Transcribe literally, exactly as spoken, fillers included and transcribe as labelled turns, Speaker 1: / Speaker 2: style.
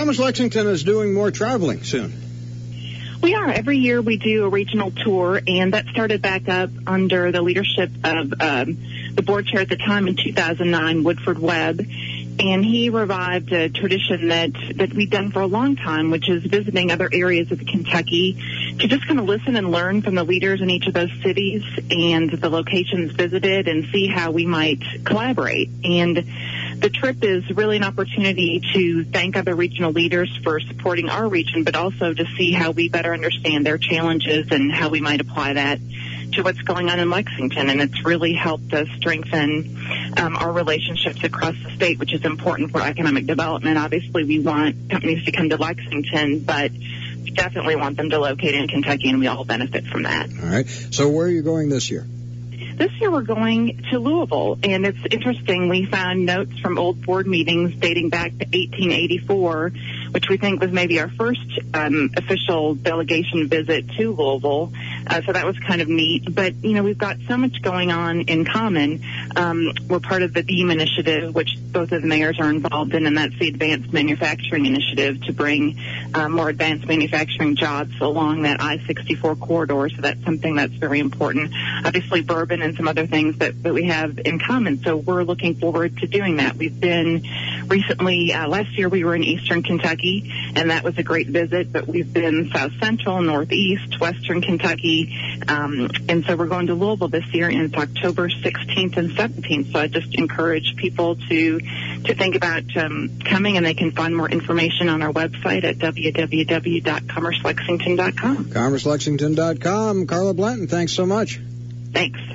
Speaker 1: Commerce Lexington is doing more traveling soon.
Speaker 2: We are. Every year we do a regional tour, and that started back up under the leadership of um, the board chair at the time in two thousand nine, Woodford Webb. And he revived a tradition that, that we've done for a long time, which is visiting other areas of Kentucky to just kind of listen and learn from the leaders in each of those cities and the locations visited and see how we might collaborate. And the trip is really an opportunity to thank other regional leaders for supporting our region, but also to see how we better understand their challenges and how we might apply that to what's going on in Lexington. And it's really helped us strengthen um, our relationships across the state, which is important for economic development. Obviously, we want companies to come to Lexington, but we definitely want them to locate in Kentucky, and we all benefit from that.
Speaker 1: All right. So where are you going this year?
Speaker 2: This year we're going to Louisville, and it's interesting. We found notes from old board meetings dating back to eighteen eighty-four, which we think was maybe our first um, official delegation visit to Louisville. Uh, so that was kind of neat. But, you know, we've got so much going on in common. Um, we're part of the BEAM initiative, which both of the mayors are involved in, and that's the Advanced Manufacturing Initiative to bring uh, more advanced manufacturing jobs along that I sixty-four corridor. So that's something that's very important. Obviously, bourbon and some other things that, that we have in common. So we're looking forward to doing that. We've been recently, uh, last year we were in eastern Kentucky, and that was a great visit, but we've been south central, northeast, western Kentucky, um, and so we're going to Louisville this year, and it's October sixteenth and seventeenth. So I just encourage people to to think about um, coming, and they can find more information on our website at w w w dot commerce lexington dot com.
Speaker 1: commerce lexington dot com. Carla Blanton, thanks so much.
Speaker 2: Thanks.